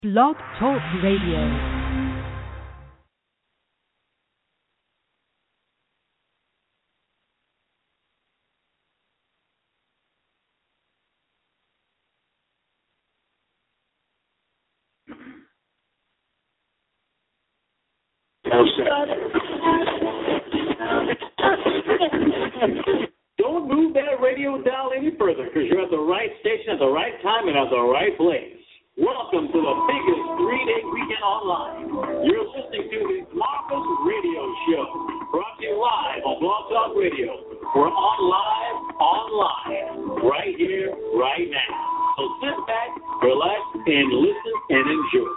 Blog Talk Radio. Don't move that radio dial any further, because you're at the right station at the right time and at the right place. Welcome to the biggest three-day weekend online. You're listening to the Marcus Radio Show, brought to you live on Blog Talk Radio. We're on live, online, right here, right now. So sit back, relax, and listen and enjoy.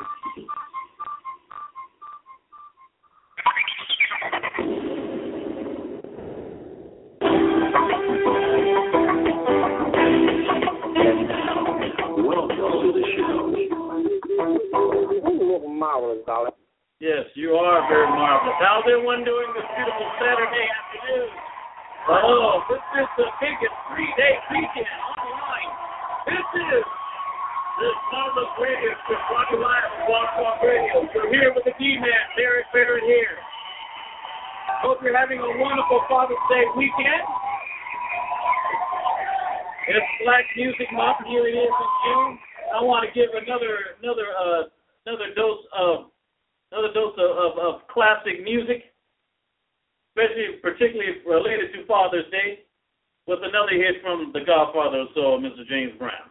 Marvelous, darling. Yes, you are very marvelous. How's everyone doing this beautiful Saturday afternoon? Oh, this is the biggest three-day weekend online. This is the Marvelous Radio Show, brought to you live on Blog Talk Radio. We're here with the D-Man, Derek Barrett here. Hope you're having a wonderful Father's Day weekend. It's Black Music Month. Here it is in June. I want to give another dose of classic music, particularly related to Father's Day, with another hit from the Godfather of Soul, Mr. James Brown.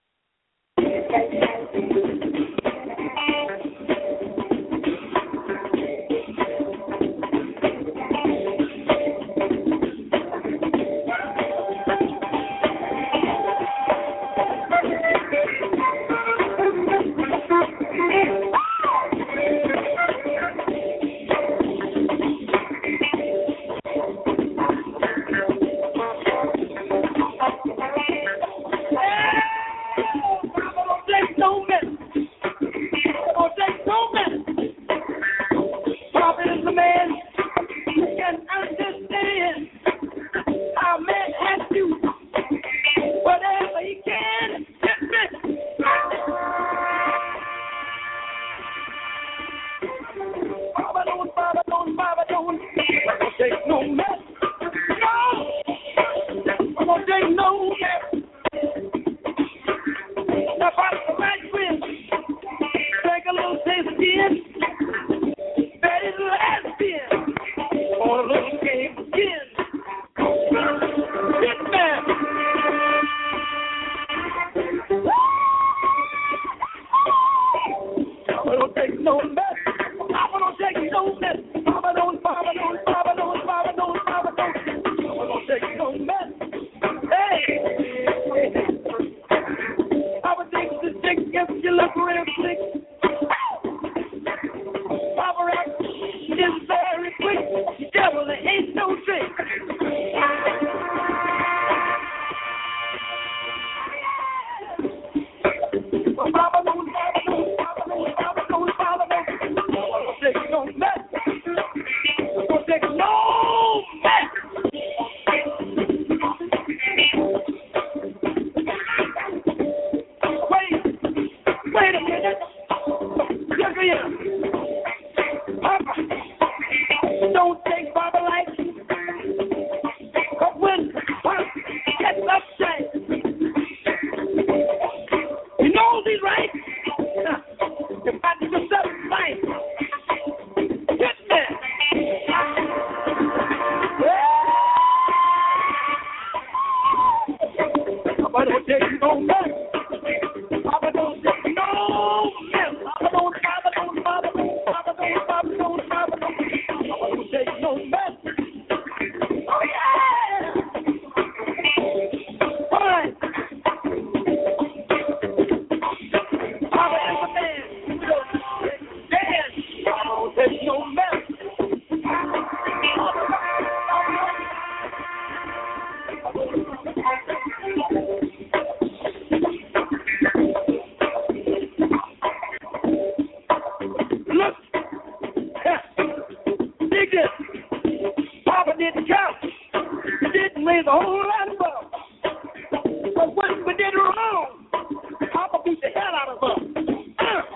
Raise a whole lot of bucks. But what we did wrong, Papa beat the hell out of us.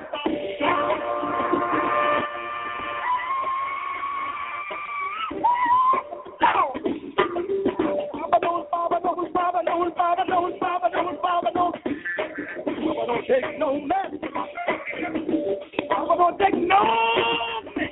man.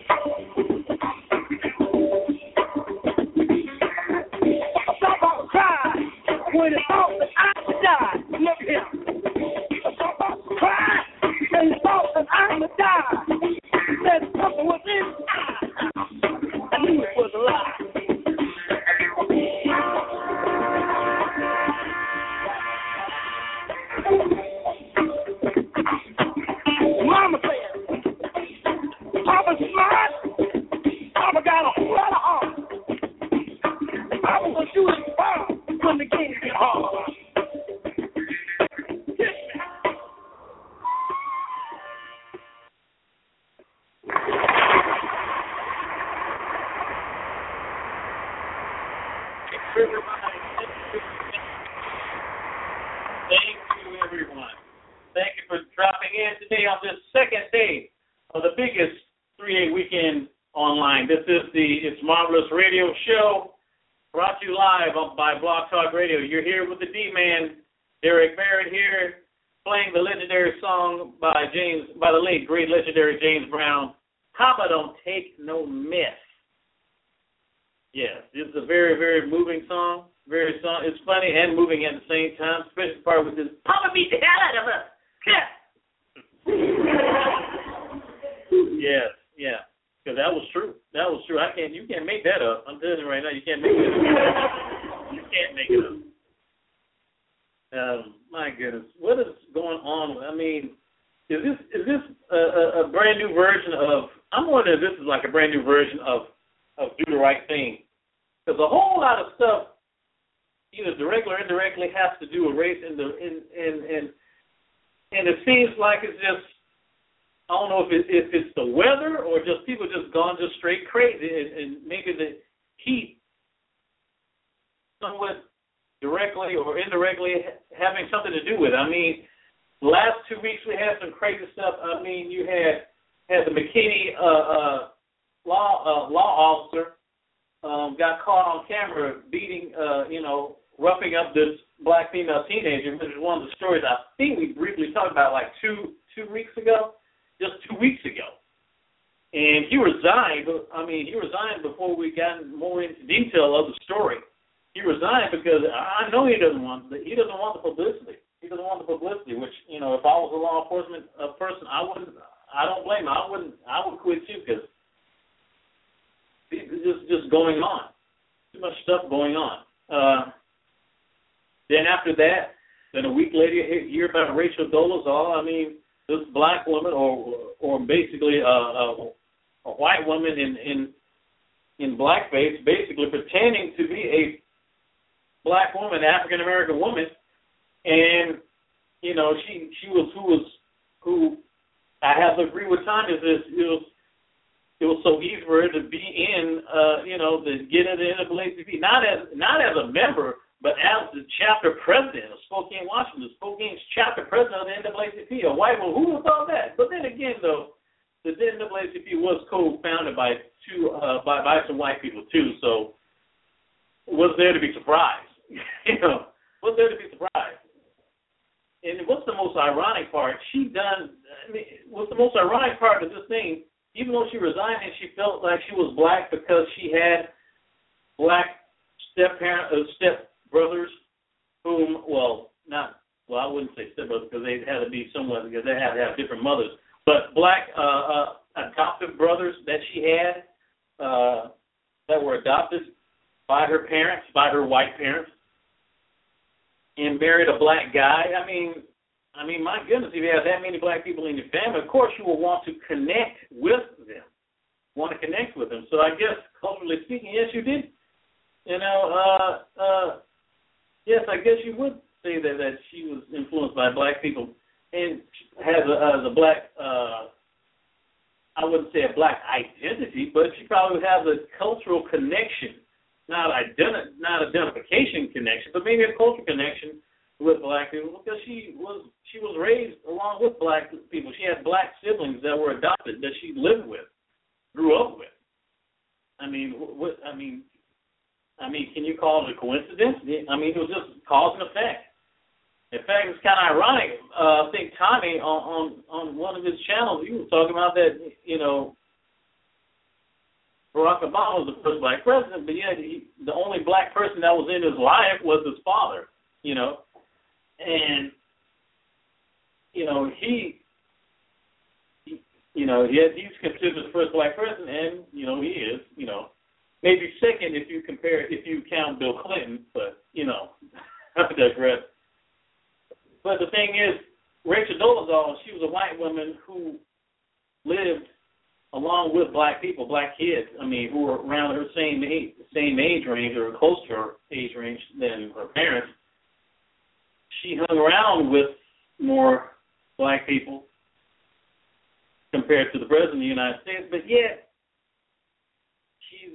Somebody cried when he thought that I would die. Look here. Somebody cried when he thought that I would die. Said something was in his eye. I knew it was a lie. Mama said, Papa's smart. Papa got a whole lot of heart. Papa will shoot his bomb when the game get hard. Thank you, everyone. Thank you for dropping in today on this second day of the biggest 3-day weekend online. This is the It's Marvelous Radio Show, brought to you live by Blog Talk Radio. You're here with the D-Man, Derek Barrett here, playing the legendary song by the late, great, legendary James Brown, Papa Don't Take No Mess. Yes, this is a very, very moving song. It's funny and moving at the same time, especially the part with this, Papa beat the hell out of us. Yeah. Yes, because that was true. You can't make that up. I'm telling you right now, you can't make it up. You can't make it up. My goodness, what is going on? I mean, is this a brand new version of? I'm wondering if this is like a brand new version of Do the Right Thing, because a whole lot of stuff, either directly or indirectly, has to do with race, and it seems like it's just, I don't know if it's the weather or just people just gone just straight crazy, and maybe the heat somewhat directly or indirectly having something to do with it. I mean, the last 2 weeks we had some crazy stuff. I mean, you had the McKinney law officer got caught on camera beating, roughing up this black female teenager, which is one of the stories I think we briefly talked about like two weeks ago, just 2 weeks ago. And he resigned. He resigned before we got more into detail of the story. He resigned because I know he doesn't want the publicity. He doesn't want the publicity, which, if I was a law enforcement person, I don't blame him. I would quit too, because it's just going on. Too much stuff going on. Then after that, then a week later, you hear about Rachel Dolezal. I mean, this black woman, or basically a white woman in blackface, basically pretending to be a black woman, African American woman, and she was who I have to agree with Tanya. It was so easy for her to be in, to get into the NAACP, not as a member, but as the chapter president of Spokane, Washington, Spokane's chapter president of the NAACP, a white woman. Who would have thought that? But then again, though, the NAACP was co-founded by some white people too, so was there to be surprised? Was there to be surprised? And what's the most ironic part? What's the most ironic part of this thing? Even though she resigned and she felt like she was black because she had black stepbrothers, I wouldn't say stepbrothers because they had to be somewhat, because they had to have different mothers, but black adoptive brothers that she had that were adopted by her parents, by her white parents, and married a black guy. I mean, my goodness, if you have that many black people in your family, of course you will want to connect with them. So I guess, culturally speaking, yes, you did. Yes, I guess you would say that she was influenced by black people and has a black, I wouldn't say a black identity, but she probably has a cultural connection, not identification connection, but maybe a cultural connection with black people, because she was raised along with black people. She had black siblings that were adopted, that she lived with, grew up with. Can you call it a coincidence? It was just cause and effect. In fact, it's kind of ironic. I think Tommy on one of his channels, he was talking about that, Barack Obama was the first black president, but yet the only black person that was in his life was his father, and he's considered the first black president, and he is, maybe second if you count Bill Clinton, but I digress. But the thing is, Rachel Dolezal, she was a white woman who lived along with black people, black kids, who were around her same age range or close to her age range than her parents. She hung around with more black people compared to the President of the United States, but yet she's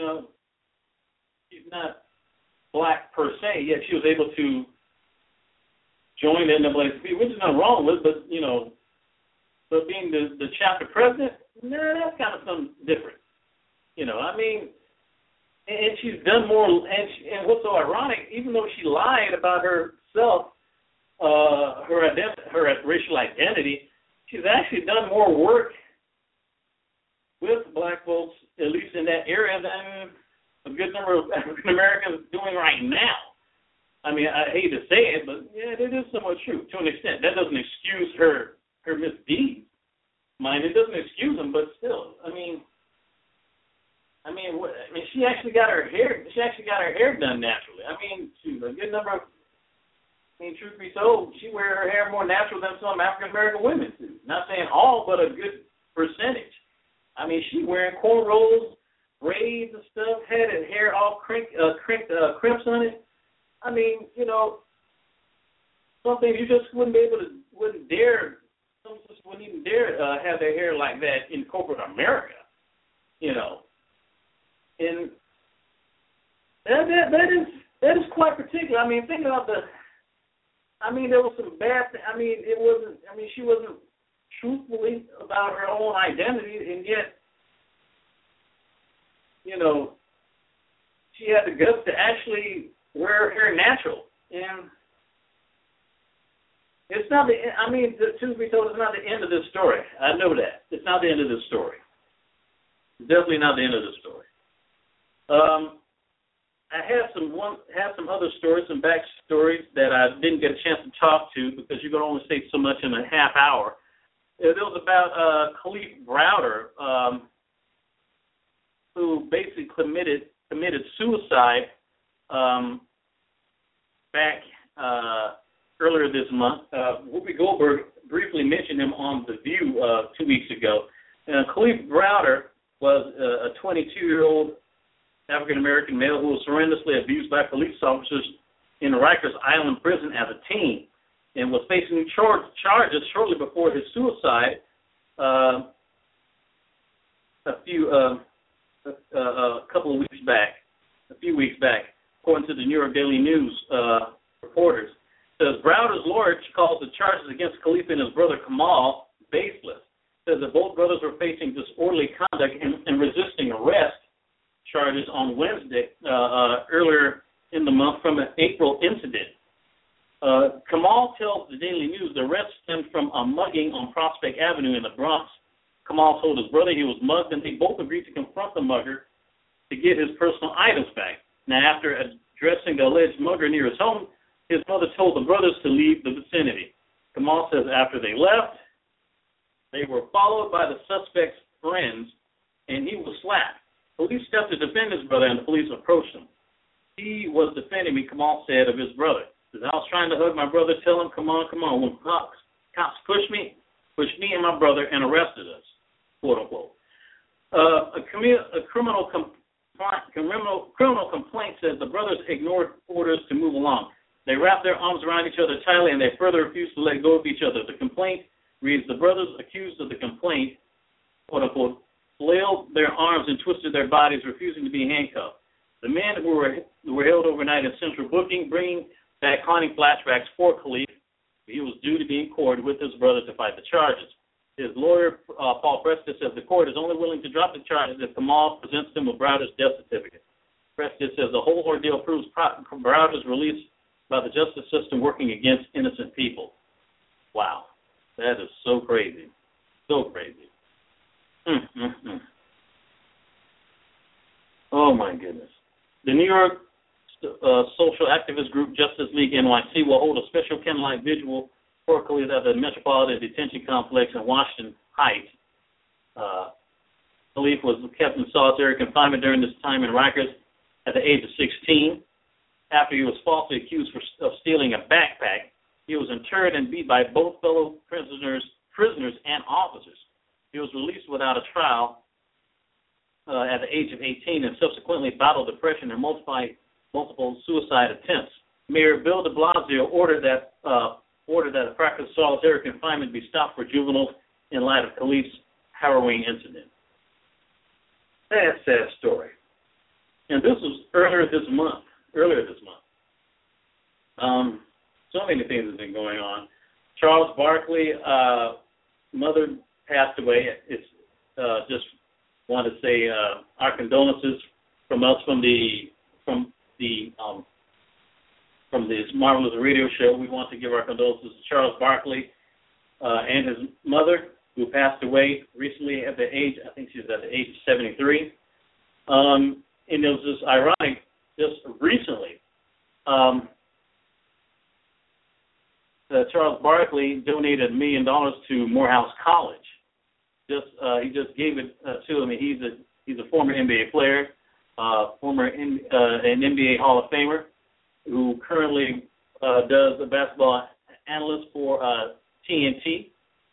not black per se, yet she was able to join the NAACP, which is not wrong with, but being the chapter president, that's kind of something different. And she's done more, and what's so ironic, even though she lied about herself, her racial identity, she's actually done more work with black folks, at least in that area, than a good number of African Americans doing right now. I hate to say it, but yeah, it is somewhat true to an extent. That doesn't excuse her misdeeds. It doesn't excuse them, but still, she actually got her hair. She actually got her hair done naturally. She's a good number of. Truth be told, she wears her hair more natural than some African American women do. Not saying all, but a good percentage. She wearing cornrows, braids and stuff, had her hair all crimps on it. Some things you just wouldn't even dare have their hair like that in corporate America, and that is quite particular. Thinking about there was some bad. It wasn't. She wasn't truthfully about her own identity, and yet, she had the guts to actually wear her hair natural, and it's not the. The truth be told, it's not the end of this story. I know that it's not the end of this story. Definitely not the end of the story. I have some other stories, some backstories that I didn't get a chance to talk to because you can only say so much in a half hour. It was about Kalief Browder, who basically committed suicide back earlier this month. Whoopi Goldberg briefly mentioned him on The View 2 weeks ago. Kalief Browder was a 22-year-old African-American male who was horrendously abused by police officers in Rikers Island prison as a teen and was facing charges shortly before his suicide a few weeks back, according to the New York Daily News reporters. Says Browder's lawyer calls the charges against Kalief and his brother Kamal baseless. Says that both brothers were facing disorderly conduct and resisting arrest charges on Wednesday earlier in the month from an April incident. Kamal tells the Daily News the arrest stemmed from a mugging on Prospect Avenue in the Bronx. Kamal told his brother he was mugged, and they both agreed to confront the mugger to get his personal items back. Now, after addressing the alleged mugger near his home, his mother told the brothers to leave the vicinity. Kamal says after they left, they were followed by the suspect's friends, and he was slapped. Police stepped to defend his brother, and the police approached him. He was defending me, Kamal said of his brother. He says, I was trying to hug my brother, tell him, come on. When cops pushed me and my brother and arrested us, quote unquote. A criminal complaint says the brothers ignored orders to move along. They wrapped their arms around each other tightly, and they further refused to let go of each other. The complaint reads, the brothers accused of the complaint, quote unquote, flailed their arms and twisted their bodies, refusing to be handcuffed. The men who were held overnight in central booking, bringing back haunting flashbacks for Kalief. He was due to be in court with his brother to fight the charges. His lawyer, Paul Preston, says the court is only willing to drop the charges if Kamal presents him with Browder's death certificate. Preston says the whole ordeal proves Browder's release by the justice system working against innocent people. Wow, that is so crazy. So crazy. Oh, my goodness. The New York social activist group Justice League NYC will hold a special candlelight vigil for Khalid at the Metropolitan Detention Complex in Washington Heights. Khalid was kept in solitary confinement during this time in Rikers at the age of 16. After he was falsely accused of stealing a backpack, he was interred and beat by both fellow prisoners and officers. He was released without a trial at the age of 18 and subsequently battled depression and multiple suicide attempts. Mayor Bill de Blasio ordered that the practice of solitary confinement be stopped for juveniles in light of Khalid's harrowing incident. Sad story. And this was earlier this month. So many things have been going on. Charles Barkley, mother passed away. It's just want to say our condolences from us from this marvelous radio show. We want to give our condolences to Charles Barkley and his mother, who passed away recently at the age, I think she was at the age of 73. And it was just ironic, just recently, Charles Barkley donated $1 million to Morehouse College. He just gave it to him. He's a former NBA player, an NBA Hall of Famer, who currently does the basketball analyst for TNT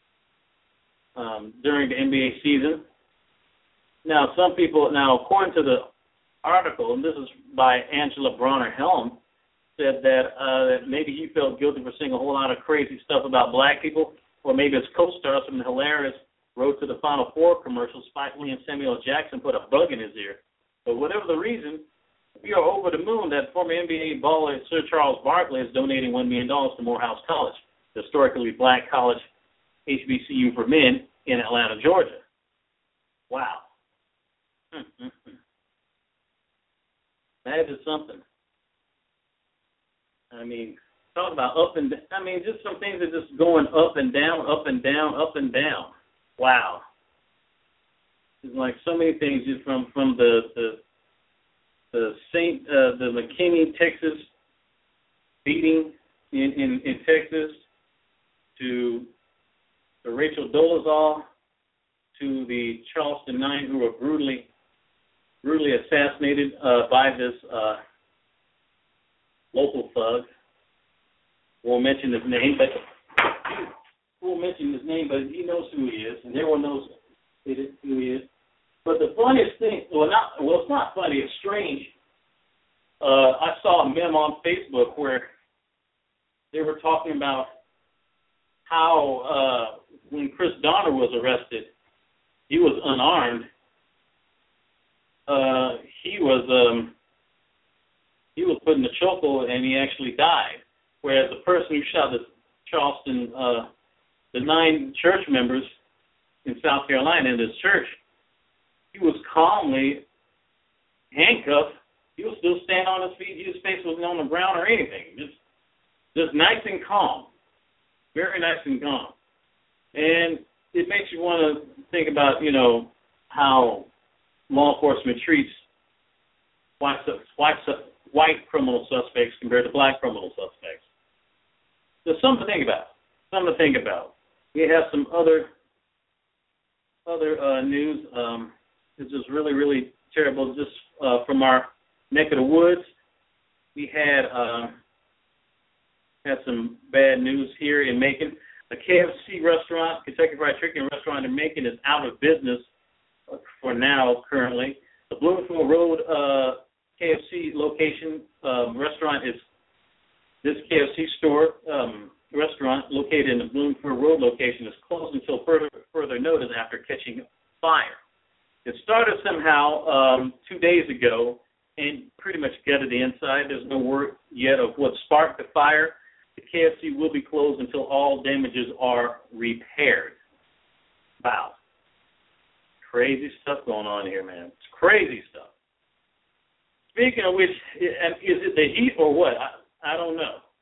during the NBA season. Now, according to the article, and this is by Angela Bronner-Helm, said that maybe he felt guilty for saying a whole lot of crazy stuff about black people, or maybe his co-stars from the hilarious Road to the Final Four commercial, Spike Lee and Samuel Jackson put a bug in his ear. But whatever the reason, we are over the moon that former NBA baller Sir Charles Barkley is donating $1 million to Morehouse College, the historically black college HBCU for men in Atlanta, Georgia. Wow. That is something. I mean, talk about up and down. I mean, just some things are just going up and down, up and down, up and down. Wow. It's like so many things just from the McKinney, Texas beating in Texas to the Rachel Dolezal to the Charleston Nine who were brutally assassinated by this local thug. Won't mention his name, but he knows who he is, and everyone knows who he is. But the funniest thing, it's not funny, it's strange. I saw a meme on Facebook where they were talking about how when Chris Donner was arrested, he was unarmed. He was put in a chokehold and he actually died. Whereas the person who shot the Charleston, the 9 church members in South Carolina in this church, he was calmly handcuffed. He was still standing on his feet. His face wasn't on the ground or anything. Just nice and calm. Very nice and calm. And it makes you want to think about, how law enforcement treats white criminal suspects compared to black criminal suspects. There's something to think about. We have some other news. It's just really, really terrible. Just from our neck of the woods, we had some bad news here in Macon. A KFC restaurant, Kentucky Fried Chicken restaurant in Macon, is out of business for now, currently. The Bloomfield Road KFC location restaurant is this KFC store restaurant located in the Bloomfield Road location is closed until further notice after catching fire. It started somehow 2 days ago and pretty much gutted the inside. There's no word yet of what sparked the fire. The KFC will be closed until all damages are repaired. Wow. Crazy stuff going on here, man. It's crazy stuff. Speaking of which, is it the heat or what? I don't know.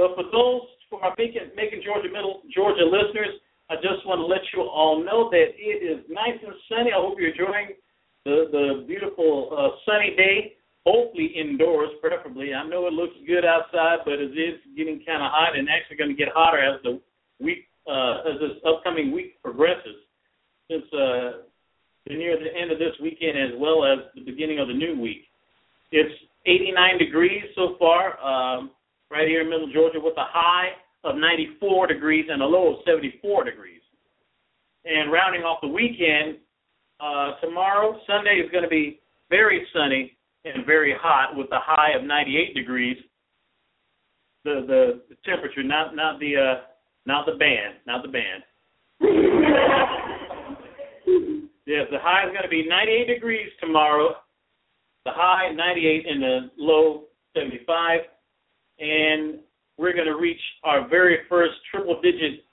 But for those who are Macon, Georgia, Middle Georgia listeners, I just want to let you all know that it is nice and sunny. I hope you're enjoying the beautiful sunny day, hopefully indoors, preferably. I know it looks good outside, but it is getting kind of hot and actually going to get hotter as the week, as this upcoming week progresses. Since near the end of this weekend as well as the beginning of the new week. It's 89 degrees so far right here in Middle Georgia with a high of 94 degrees and a low of 74 degrees. And rounding off the weekend, tomorrow, Sunday, is going to be very sunny and very hot with a high of 98 degrees. The temperature, not the band. Yes, the high is going to be 98 degrees tomorrow. The high 98 and the low 75, and we're going to reach our very first triple-digit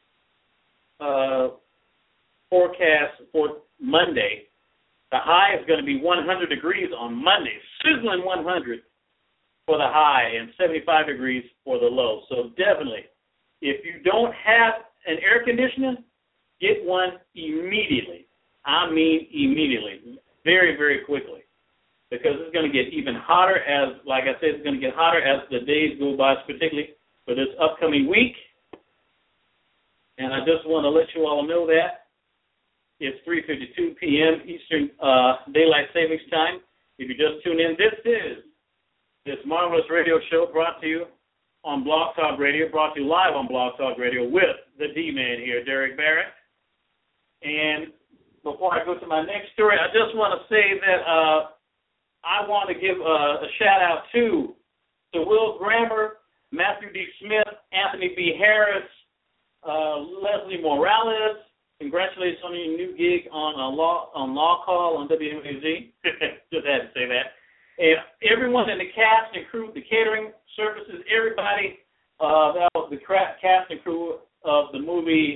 forecast for Monday. The high is going to be 100 degrees on Monday, sizzling 100 for the high and 75 degrees for the low. So definitely, if you don't have an air conditioner, get one immediately. I mean immediately, very, very quickly, because it's going to get even hotter as, like I said, it's going to get hotter as the days go by, particularly for this upcoming week. And I just want to let you all know that it's 3:52 p.m. Eastern Daylight Savings Time. If you just tune in, this is this marvelous radio show brought to you on Blog Talk Radio, brought to you live on Blog Talk Radio with the D-Man here, Derek Barrett. And before I go to my next story, I just want to say that I want to give a shout-out to Will Grammer, Matthew D. Smith, Anthony B. Harris, Leslie Morales. Congratulations on your new gig on Law Call on WMAZ. Just had to say that. And everyone in the cast and crew, the catering services, everybody, the cast and crew of the movie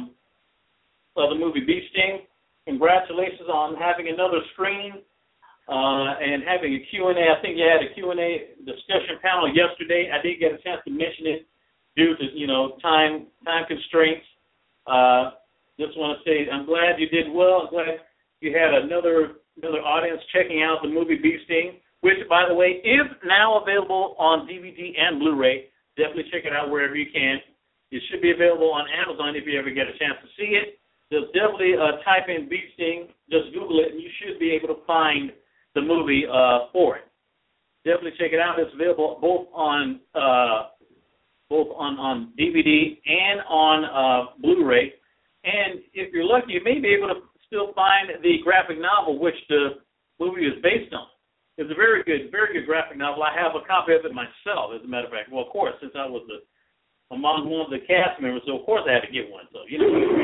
Bee Sting. Congratulations on having another screening and having a Q&A. I think you had a Q&A discussion panel yesterday. I didn't get a chance to mention it due to, time constraints. Just want to say I'm glad you did well. I'm glad you had another audience checking out the movie Bee Sting, which, by the way, is now available on DVD and Blu-ray. Definitely check it out wherever you can. It should be available on Amazon if you ever get a chance to see it. Just definitely type in Bee Sting, just Google it, and you should be able to find the movie for it. Definitely check it out. It's available both on DVD and on Blu-ray. And if you're lucky, you may be able to still find the graphic novel which the movie is based on. It's a very good graphic novel. I have a copy of it myself, as a matter of fact. Well, of course, since I was among one of the cast members, so of course I had to get one. So,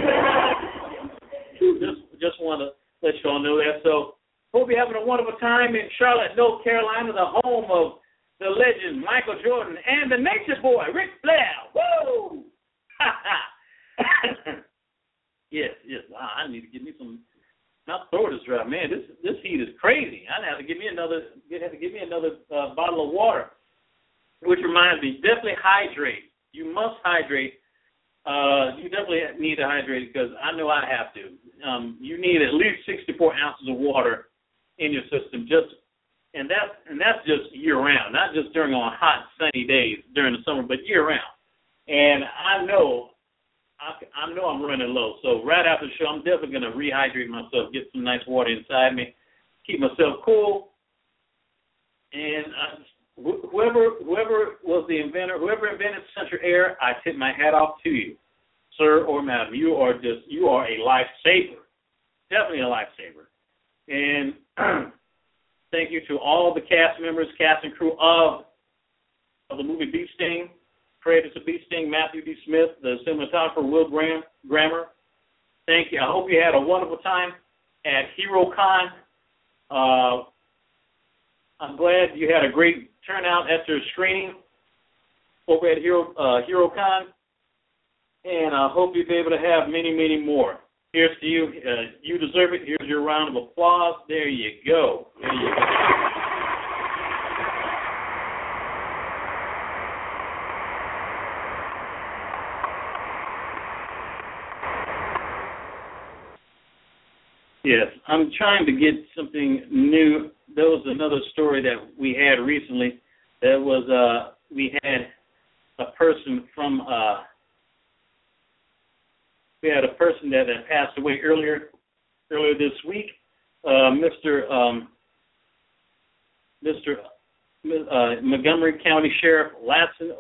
just want to let you all know that. So, hope you're having a wonderful time in Charlotte, North Carolina, the home of the legend Michael Jordan and the Nature Boy, Ric Flair. Woo! Yes. I need to give me some. My throat is dry, man. This heat is crazy. I have to give me another bottle of water. Which reminds me, definitely hydrate. You must hydrate. You definitely need to hydrate because I know I have to. You need at least 64 ounces of water in your system, and that's just year round, not just during on hot sunny days during the summer, but year round. And I know I'm running low. So right after the show, I'm definitely going to rehydrate myself, get some nice water inside me, keep myself cool. And whoever was the inventor, whoever invented Central Air, I tip my hat off to you, sir or madam. You are a lifesaver, definitely a lifesaver. And thank you to all the cast members, cast and crew of the movie Bee Sting. Creators of Bee Sting, Matthew D. Smith, the cinematographer Will Grammer. Thank you. I hope you had a wonderful time at HeroCon. I'm glad you had a great turnout at your screening over at HeroCon, and I hope you'll be able to have many, many more. Here's to you. You deserve it. Here's your round of applause. There you go. Yes, I'm trying to get something new. There was another story that we had recently. There was we had a person from we had a person that passed away earlier this week. Montgomery County Sheriff Latson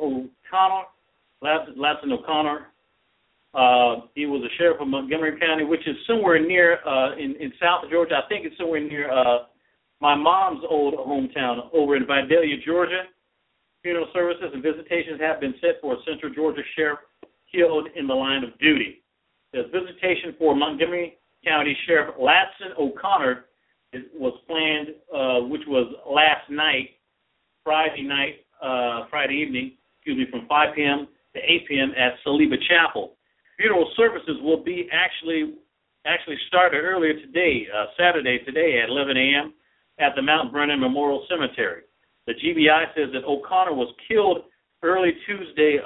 O'Connor. He was a sheriff of Montgomery County, which is somewhere near in South Georgia. I think it's somewhere near my mom's old hometown over in Vidalia, Georgia. Funeral services and visitations have been set for a Central Georgia sheriff killed in the line of duty. The visitation for Montgomery County Sheriff Latson O'Connor was planned, which was last night, Friday evening, from 5 p.m. to 8 p.m. at Saliba Chapel. Funeral services will be actually started earlier today, Saturday today at 11 a.m. at the Mount Vernon Memorial Cemetery. The GBI says that O'Connor was killed early Tuesday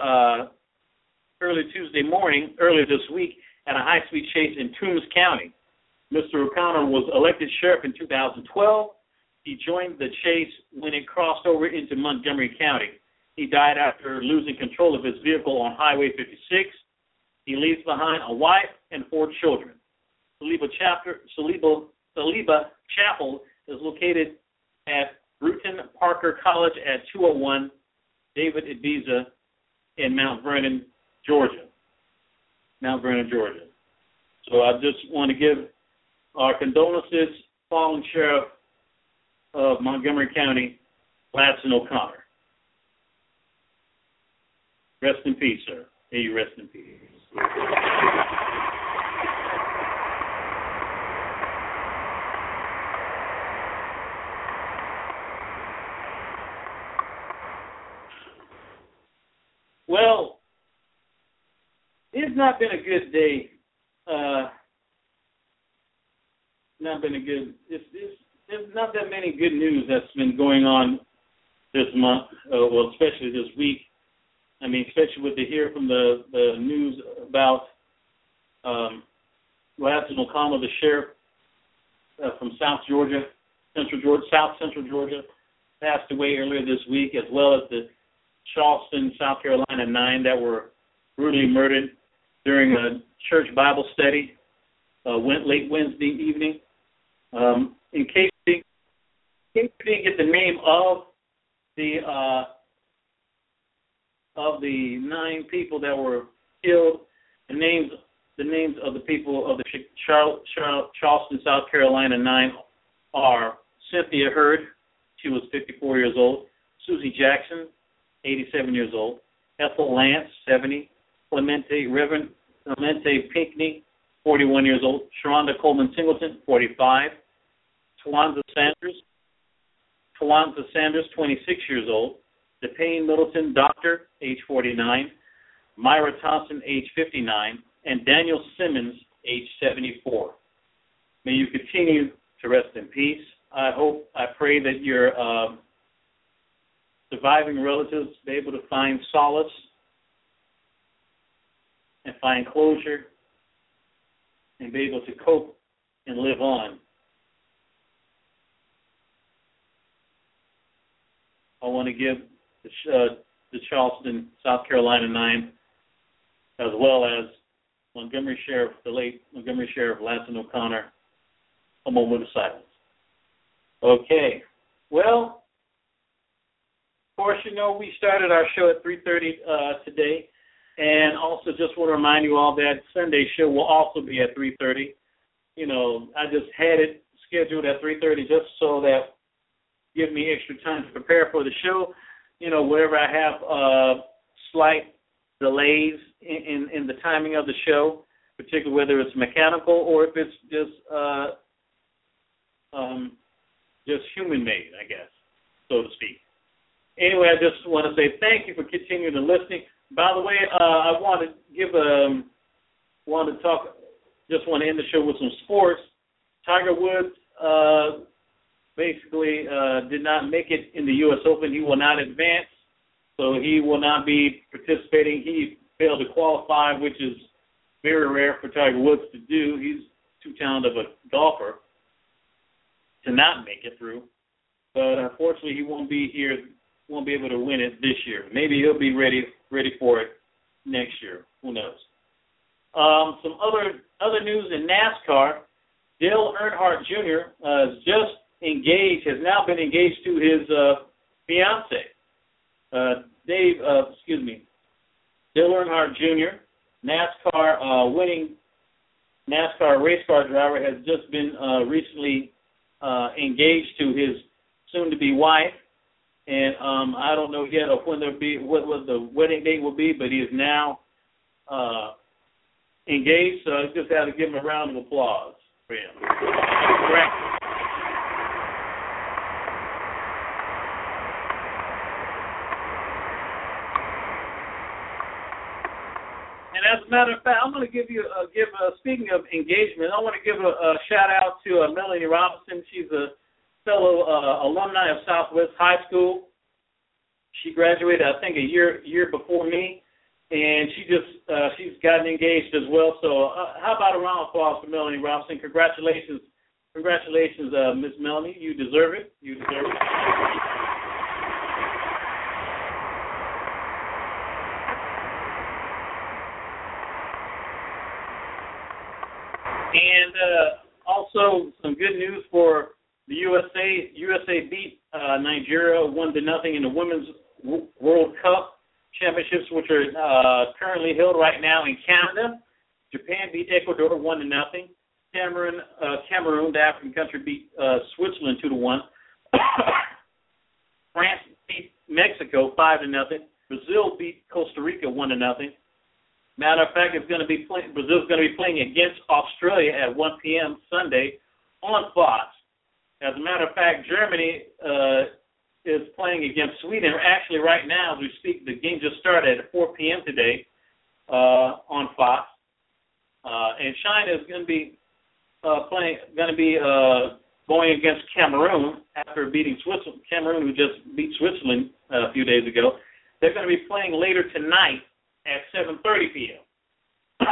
morning, earlier this week, at a high-speed chase in Toombs County. Mr. O'Connor was elected sheriff in 2012. He joined the chase when it crossed over into Montgomery County. He died after losing control of his vehicle on Highway 56. He leaves behind a wife and 4 children. Saliba Chapel is located at Bruton Parker College at 201 David Ibiza in Mount Vernon, Georgia. So I just want to give our condolences, fallen sheriff of Montgomery County, Latson O'Connor. Rest in peace, sir. May you rest in peace. Well, it's not been a good day. There's not that many good news that's been going on this month, especially this week. I mean, especially with the hear from the news about Latson O'Connor, the sheriff from South Central Georgia, passed away earlier this week, as well as the Charleston, South Carolina 9 that were brutally murdered during a church Bible study late Wednesday evening. In case you didn't get the name of the 9 people that were killed, the names of the people of the Charleston, South Carolina 9 are Cynthia Hurd, she was 54 years old, Susie Jackson, 87 years old, Ethel Lance, 70, Reverend Clemente Pinckney, 41 years old, Sharonda Coleman Singleton, 45, Tawanza Sanders, 26 years old, DePayne Middleton, doctor, age 49, Myra Thompson, age 59, and Daniel Simmons, age 74. May you continue to rest in peace. I pray that your surviving relatives be able to find solace and find closure and be able to cope and live on. I want to give the Charleston, South Carolina 9, as well as the late Montgomery Sheriff Latson O'Connor, a moment of silence. Okay. Well, of course, we started our show at 3:30 today, and also just want to remind you all that Sunday show will also be at 3:30. I just had it scheduled at 3:30 just so that give me extra time to prepare for the show. Wherever I have slight delays in the timing of the show, particularly whether it's mechanical or if it's just human-made, I guess, so to speak. Anyway, I just want to say thank you for continuing to listening. By the way, I want to end the show with some sports. Tiger Woods basically did not make it in the U.S. Open. He will not advance, so he will not be participating. He failed to qualify, which is very rare for Tiger Woods to do. He's too talented of a golfer to not make it through. But unfortunately, he won't be able to win it this year. Maybe he'll be ready for it next year. Who knows? Some other news in NASCAR. Dale Earnhardt Jr. Has now been engaged to his fiance. Dale Earnhardt Jr., winning NASCAR race car driver, has just been recently engaged to his soon-to-be wife, and I don't know yet what the wedding date will be, but he is now engaged. So I just have to give him a round of applause for him. Correct. And as a matter of fact, I'm going to speaking of engagement, I want to give a shout out to Melanie Robinson. She's a fellow alumni of Southwest High School. She graduated, I think, a year before me, and she's gotten engaged as well. So how about a round of applause for Melanie Robinson? Congratulations, Miss Melanie. You deserve it. And also some good news for the USA. USA beat Nigeria 1-0 in the Women's World Cup Championships, which are currently held right now in Canada. Japan beat Ecuador 1-0. Cameroon, the African country, beat Switzerland 2-1. France beat Mexico 5-0. Brazil beat Costa Rica 1-0. Matter of fact, Brazil's going to be playing against Australia at 1 p.m. Sunday on Fox. As a matter of fact, Germany is playing against Sweden. Actually, right now, as we speak, the game just started at 4 p.m. today on Fox. And China is going to be going against Cameroon after beating Switzerland. Cameroon, who just beat Switzerland a few days ago. They're going to be playing later tonight at 7:30 p.m.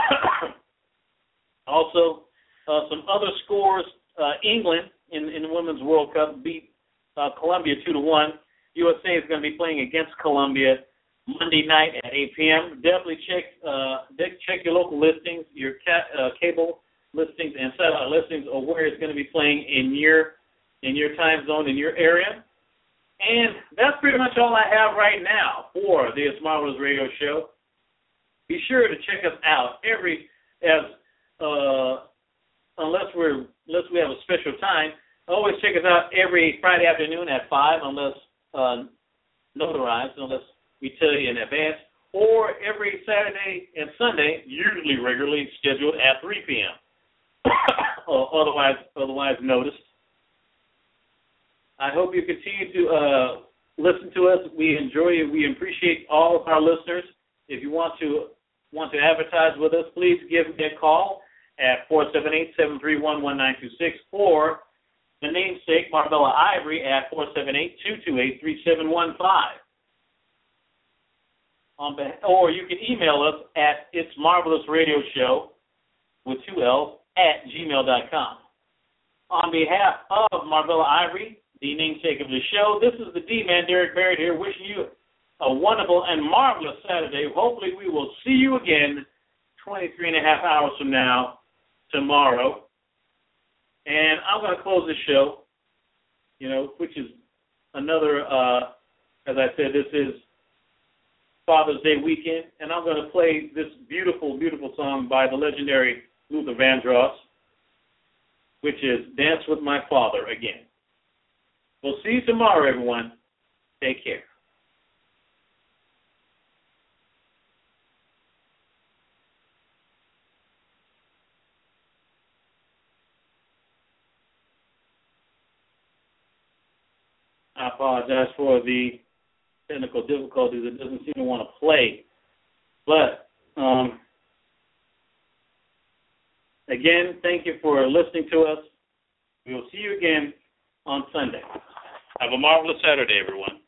Also, some other scores. England in the Women's World Cup beat Colombia 2-1. USA is going to be playing against Colombia Monday night at 8 p.m. Definitely check your local listings, your cable listings and satellite listings of where it's going to be playing in your time zone, in your area. And that's pretty much all I have right now for the It's Marvelous Radio Show. Be sure to check us out unless we have a special time. Always check us out every Friday afternoon at 5, unless notarized, unless we tell you in advance, or every Saturday and Sunday, usually regularly scheduled at 3 p.m. otherwise noticed. I hope you continue to listen to us. We enjoy it. We appreciate all of our listeners. If you want to advertise with us, please give me a call at 478-731-1926 or the namesake, Marbella Ivory, at 478-228-3715. Or you can email us at itsmarvelousradioshow with 2 L's at gmail.com. On behalf of Marbella Ivory, the namesake of the show, this is the D-Man, Derek Barrett here, wishing you a wonderful and marvelous Saturday. Hopefully we will see you again 23 and a half hours from now, tomorrow. And I'm going to close the show, which is another, as I said, this is Father's Day weekend, and I'm going to play this beautiful, beautiful song by the legendary Luther Vandross, which is Dance With My Father Again. We'll see you tomorrow, everyone. Take care. I apologize for the technical difficulties. It doesn't seem to want to play. But, again, thank you for listening to us. We will see you again on Sunday. Have a marvelous Saturday, everyone.